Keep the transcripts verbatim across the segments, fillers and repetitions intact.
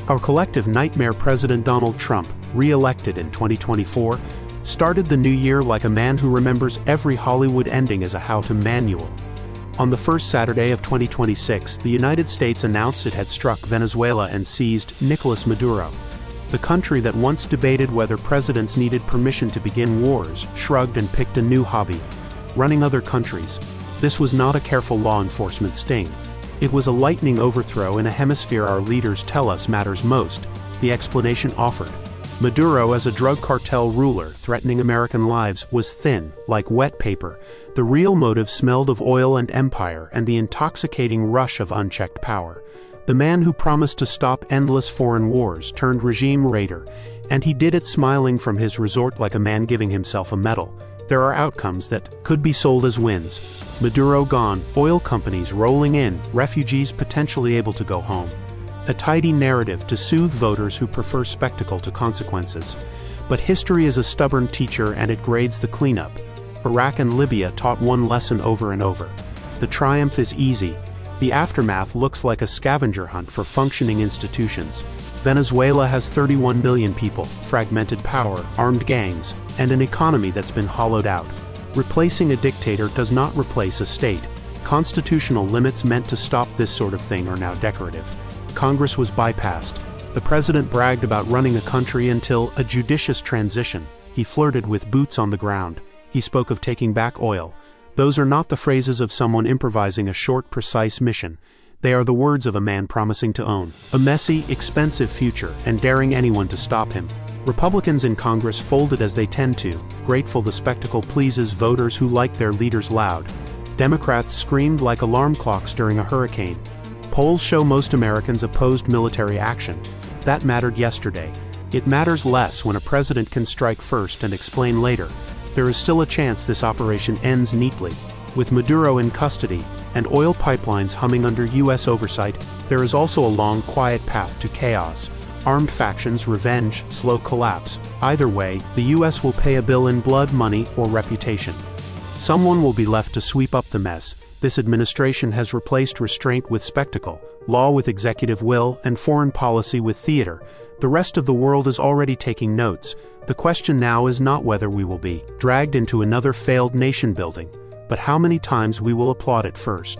Our collective nightmare President Donald Trump, re-elected in twenty twenty-four, started the new year like a man who remembers every Hollywood ending as a how-to manual. On the first Saturday of twenty twenty-six, the United States announced it had struck Venezuela and seized Nicolas Maduro. The country that once debated whether presidents needed permission to begin wars shrugged and picked a new hobby: running other countries. This was not a careful law enforcement sting. It was a lightning overthrow in a hemisphere our leaders tell us matters most, the explanation offered. Maduro, as a drug cartel ruler threatening American lives, was thin, like wet paper. The real motive smelled of oil and empire and the intoxicating rush of unchecked power. The man who promised to stop endless foreign wars turned regime raider, and he did it smiling from his resort like a man giving himself a medal. There are outcomes that could be sold as wins. Maduro gone, oil companies rolling in, refugees potentially able to go home. A tidy narrative to soothe voters who prefer spectacle to consequences. But history is a stubborn teacher and it grades the cleanup. Iraq and Libya taught one lesson over and over. The triumph is easy. The aftermath looks like a scavenger hunt for functioning institutions. Venezuela has thirty-one million people, fragmented power, armed gangs, and an economy that's been hollowed out. Replacing a dictator does not replace a state. Constitutional limits meant to stop this sort of thing are now decorative. Congress was bypassed. The president bragged about running a country until a judicious transition. He flirted with boots on the ground. He spoke of taking back oil. Those are not the phrases of someone improvising a short, precise mission. They are the words of a man promising to own a messy, expensive future and daring anyone to stop him. Republicans in Congress folded as they tend to, grateful the spectacle pleases voters who like their leaders loud. Democrats screamed like alarm clocks during a hurricane. Polls show most Americans opposed military action. That mattered yesterday. It matters less when a president can strike first and explain later. There is still a chance this operation ends neatly. With Maduro in custody and oil pipelines humming under U S oversight, there is also a long, quiet path to chaos. Armed factions, revenge, slow collapse. Either way, the U S will pay a bill in blood, money, or reputation. Someone will be left to sweep up the mess. This administration has replaced restraint with spectacle, law with executive will, and foreign policy with theater. The rest of the world is already taking notes. The question now is not whether we will be dragged into another failed nation building, but how many times we will applaud it first.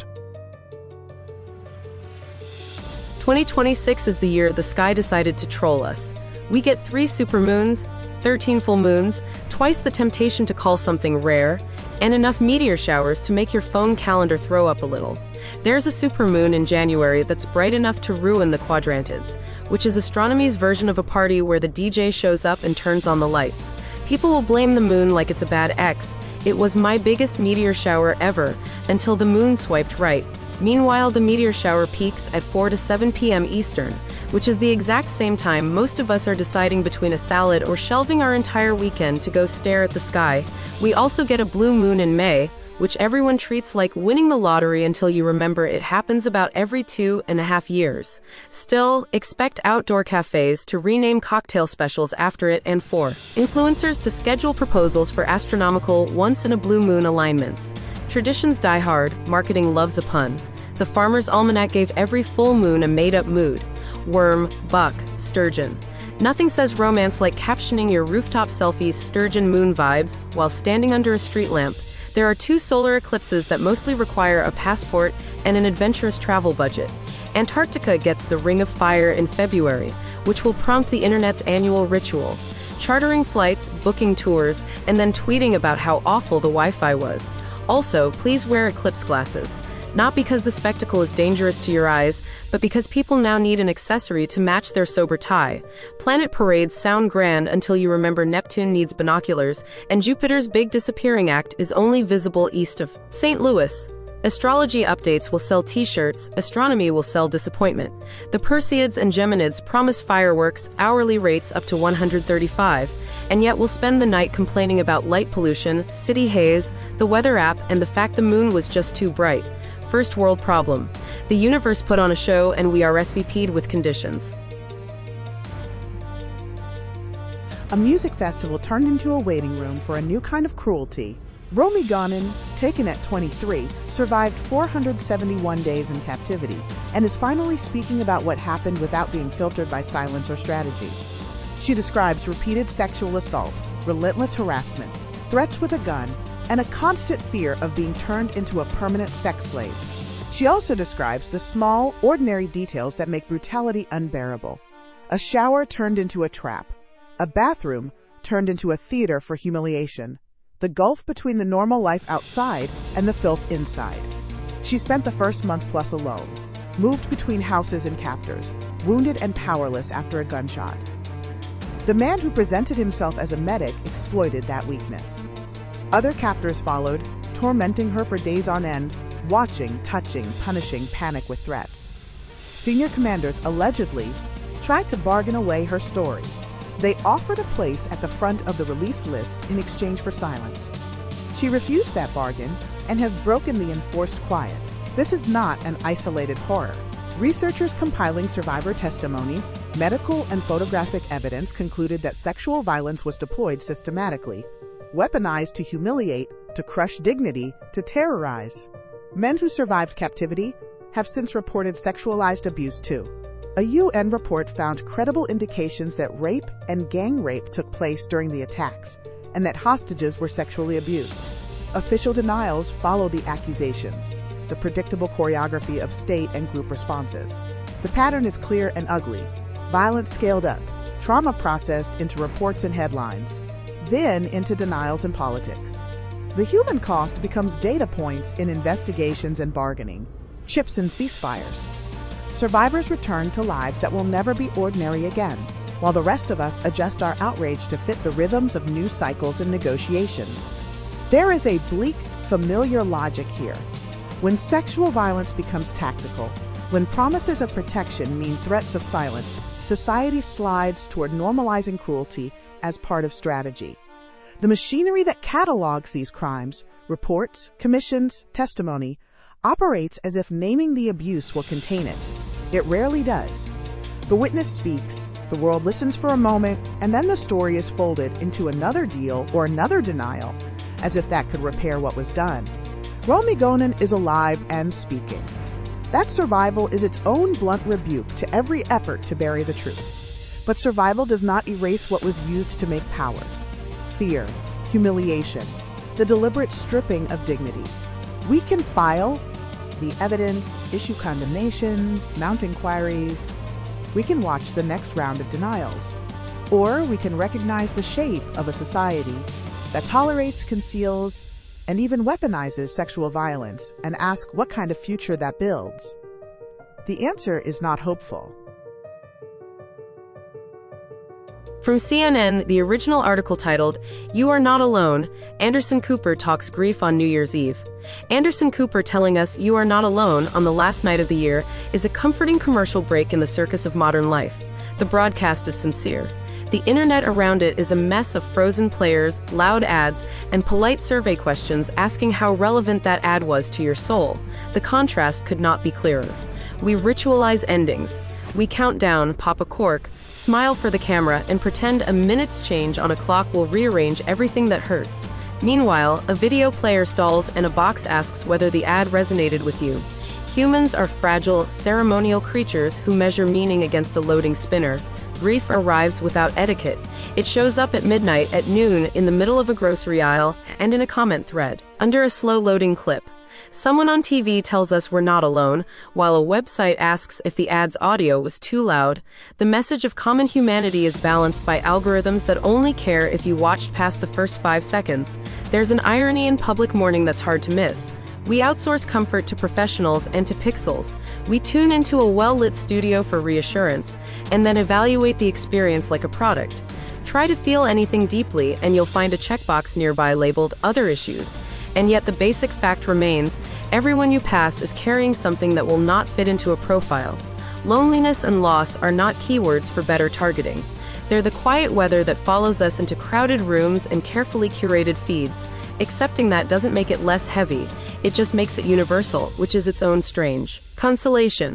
twenty twenty-six is the year the sky decided to troll us. We get three supermoons, thirteen full moons, twice the temptation to call something rare, and enough meteor showers to make your phone calendar throw up a little. There's a supermoon in January that's bright enough to ruin the quadrantids, which is astronomy's version of a party where the D J shows up and turns on the lights. People will blame the moon like it's a bad ex. It was my biggest meteor shower ever, until the moon swiped right. Meanwhile, the meteor shower peaks at four to seven p m Eastern, which is the exact same time most of us are deciding between a salad or shelving our entire weekend to go stare at the sky. We also get a blue moon in May, which everyone treats like winning the lottery until you remember it happens about every two and a half years. Still, expect outdoor cafes to rename cocktail specials after it and for influencers to schedule proposals for astronomical once-in-a-blue-moon alignments. Traditions die hard, marketing loves a pun. The Farmer's Almanac gave every full moon a made-up mood. Worm, buck, sturgeon. Nothing says romance like captioning your rooftop selfies sturgeon moon vibes while standing under a street lamp. There are two solar eclipses that mostly require a passport and an adventurous travel budget. Antarctica gets the Ring of Fire in February, which will prompt the internet's annual ritual. Chartering flights, booking tours, and then tweeting about how awful the Wi-Fi was. Also, please wear eclipse glasses. Not because the spectacle is dangerous to your eyes, but because people now need an accessory to match their sober tie. Planet parades sound grand until you remember Neptune needs binoculars, and Jupiter's big disappearing act is only visible east of Saint Louis. Astrology updates will sell t-shirts, astronomy will sell disappointment. The Perseids and Geminids promise fireworks, hourly rates up to one hundred thirty-five, and yet we'll spend the night complaining about light pollution, city haze, the weather app, and the fact the moon was just too bright. First world problem. The universe put on a show and we R S V P'd with conditions. A music festival turned into a waiting room for a new kind of cruelty. Romy Gonen, taken at twenty-three, survived four hundred seventy-one days in captivity and is finally speaking about what happened without being filtered by silence or strategy. She describes repeated sexual assault, relentless harassment, threats with a gun, and a constant fear of being turned into a permanent sex slave. She also describes the small, ordinary details that make brutality unbearable. A shower turned into a trap. A bathroom turned into a theater for humiliation. The gulf between the normal life outside and the filth inside. She spent the first month plus alone, moved between houses and captors, wounded and powerless after a gunshot. The man who presented himself as a medic exploited that weakness. Other captors followed, tormenting her for days on end, watching, touching, punishing, panic with threats. Senior commanders allegedly tried to bargain away her story. They offered a place at the front of the release list in exchange for silence. She refused that bargain and has broken the enforced quiet. This is not an isolated horror. Researchers compiling survivor testimony, medical and photographic evidence concluded that sexual violence was deployed systematically, weaponized to humiliate, to crush dignity, to terrorize. Men who survived captivity have since reported sexualized abuse too. A U N report found credible indications that rape and gang rape took place during the attacks, and that hostages were sexually abused. Official denials follow the accusations, the predictable choreography of state and group responses. The pattern is clear and ugly. Violence scaled up, trauma processed into reports and headlines, then into denials and politics. The human cost becomes data points in investigations and bargaining, chips and ceasefires. Survivors return to lives that will never be ordinary again, while the rest of us adjust our outrage to fit the rhythms of new cycles and negotiations. There is a bleak, familiar logic here. When sexual violence becomes tactical, when promises of protection mean threats of silence, society slides toward normalizing cruelty as part of strategy. The machinery that catalogs these crimes, reports, commissions, testimony, operates as if naming the abuse will contain it. It rarely does. The witness speaks, the world listens for a moment, and then the story is folded into another deal or another denial, as if that could repair what was done. Romy Gonen is alive and speaking. That survival is its own blunt rebuke to every effort to bury the truth. But survival does not erase what was used to make power. Fear, humiliation, the deliberate stripping of dignity. We can file the evidence, issue condemnations, mount inquiries. We can watch the next round of denials. Or we can recognize the shape of a society that tolerates, conceals, and even weaponizes sexual violence and ask what kind of future that builds. The answer is not hopeful. From C N N, the original article titled, "You Are Not Alone, Anderson Cooper Talks Grief on New Year's Eve." Anderson Cooper telling us you are not alone on the last night of the year is a comforting commercial break in the circus of modern life. The broadcast is sincere. The internet around it is a mess of frozen players, loud ads, and polite survey questions asking how relevant that ad was to your soul. The contrast could not be clearer. We ritualize endings. We count down, pop a cork, smile for the camera, and pretend a minute's change on a clock will rearrange everything that hurts. Meanwhile, a video player stalls and a box asks whether the ad resonated with you. Humans are fragile, ceremonial creatures who measure meaning against a loading spinner. Grief arrives without etiquette. It shows up at midnight, at noon, in the middle of a grocery aisle, and in a comment thread, under a slow-loading clip. Someone on T V tells us we're not alone, while a website asks if the ad's audio was too loud. The message of common humanity is balanced by algorithms that only care if you watched past the first five seconds. There's an irony in public mourning that's hard to miss. We outsource comfort to professionals and to pixels. We tune into a well-lit studio for reassurance, and then evaluate the experience like a product. Try to feel anything deeply, and you'll find a checkbox nearby labeled Other Issues. And yet the basic fact remains, everyone you pass is carrying something that will not fit into a profile. Loneliness and loss are not keywords for better targeting. They're the quiet weather that follows us into crowded rooms and carefully curated feeds. Accepting that doesn't make it less heavy, it just makes it universal, which is its own strange consolation.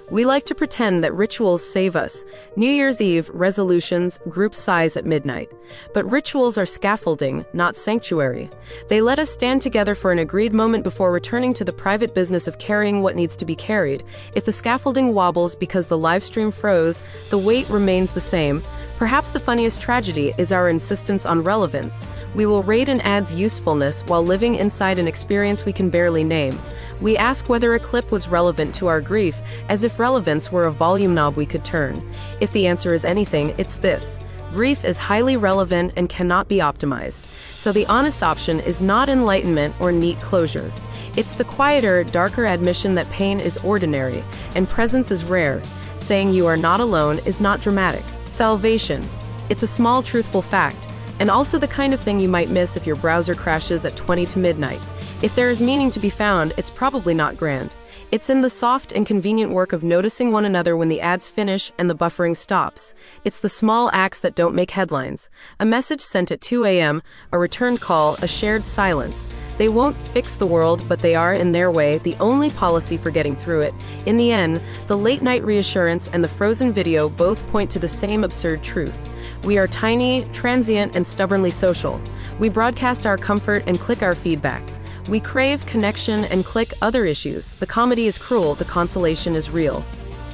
We like to pretend that rituals save us. New Year's Eve, resolutions, group size at midnight. But rituals are scaffolding, not sanctuary. They let us stand together for an agreed moment before returning to the private business of carrying what needs to be carried. If the scaffolding wobbles because the live stream froze, the weight remains the same. Perhaps the funniest tragedy is our insistence on relevance. We will rate an ad's usefulness while living inside an experience we can barely name. We ask whether a clip was relevant to our grief, as if relevance were a volume knob we could turn. If the answer is anything, it's this. Grief is highly relevant and cannot be optimized. So the honest option is not enlightenment or neat closure. It's the quieter, darker admission that pain is ordinary and presence is rare. Saying you are not alone is not dramatic. Salvation. It's a small, truthful fact, and also the kind of thing you might miss if your browser crashes at twenty to midnight. If there is meaning to be found, it's probably not grand. It's in the soft and convenient work of noticing one another when the ads finish and the buffering stops. It's the small acts that don't make headlines. A message sent at two a m, a returned call, a shared silence. They won't fix the world, but they are, in their way, the only policy for getting through it. In the end, the late-night reassurance and the frozen video both point to the same absurd truth. We are tiny, transient, and stubbornly social. We broadcast our comfort and click our feedback. We crave connection and click other issues. The comedy is cruel, the consolation is real.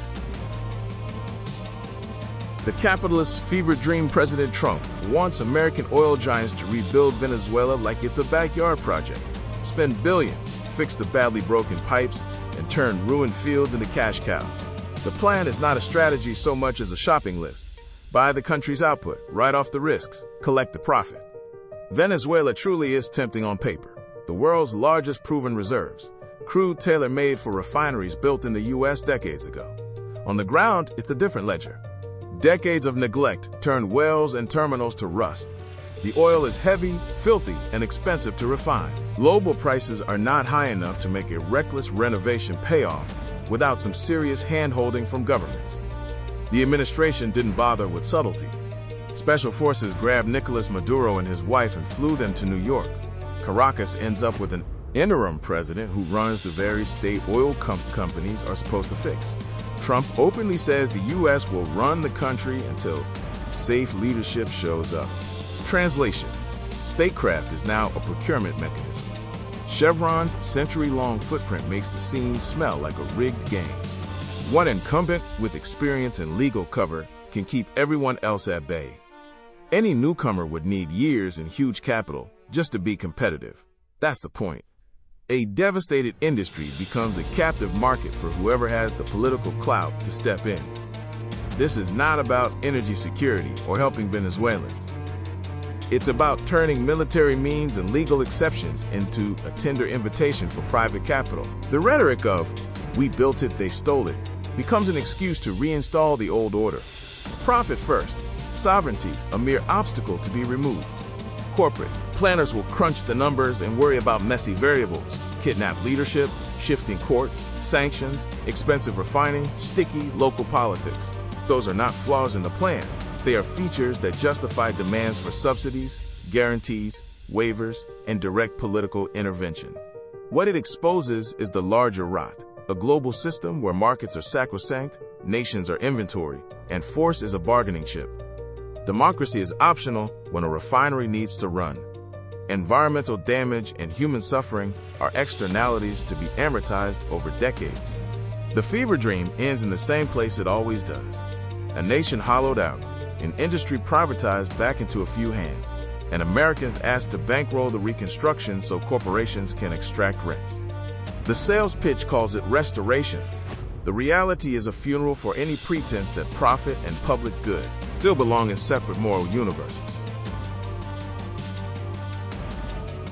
The capitalist fever dream President Trump wants American oil giants to rebuild Venezuela like it's a backyard project, spend billions, fix the badly broken pipes, and turn ruined fields into cash cows. The plan is not a strategy so much as a shopping list. Buy the country's output, write off the risks, collect the profit. Venezuela truly is tempting on paper. The world's largest proven reserves, crude tailor-made for refineries built in the U S decades ago. On the ground, it's a different ledger. Decades of neglect turned wells and terminals to rust. The oil is heavy, filthy, and expensive to refine. Global prices are not high enough to make a reckless renovation pay off without some serious hand-holding from governments. The administration didn't bother with subtlety. Special forces grabbed Nicolas Maduro and his wife and flew them to New York. Caracas ends up with an interim president who runs the very state oil com- companies are supposed to fix. Trump openly says the U S will run the country until safe leadership shows up. Translation: statecraft is now a procurement mechanism. Chevron's century-long footprint makes the scene smell like a rigged game. One incumbent with experience and legal cover can keep everyone else at bay. Any newcomer would need years and huge capital just to be competitive. That's the point. A devastated industry becomes a captive market for whoever has the political clout to step in. This is not about energy security or helping Venezuelans. It's about turning military means and legal exceptions into a tender invitation for private capital. The rhetoric of, "we built it, they stole it," becomes an excuse to reinstall the old order. Profit first, sovereignty a mere obstacle to be removed. Corporate planners will crunch the numbers and worry about messy variables, kidnapped leadership, shifting courts, sanctions, expensive refining, sticky local politics. Those are not flaws in the plan. They are features that justify demands for subsidies, guarantees, waivers, and direct political intervention. What it exposes is the larger rot, a global system where markets are sacrosanct, nations are inventory, and force is a bargaining chip. Democracy is optional when a refinery needs to run. Environmental damage and human suffering are externalities to be amortized over decades. The fever dream ends in the same place it always does. A nation hollowed out, an industry privatized back into a few hands, and Americans asked to bankroll the reconstruction so corporations can extract rents. The sales pitch calls it restoration. The reality is a funeral for any pretense that profit and public good still belong in separate moral universes.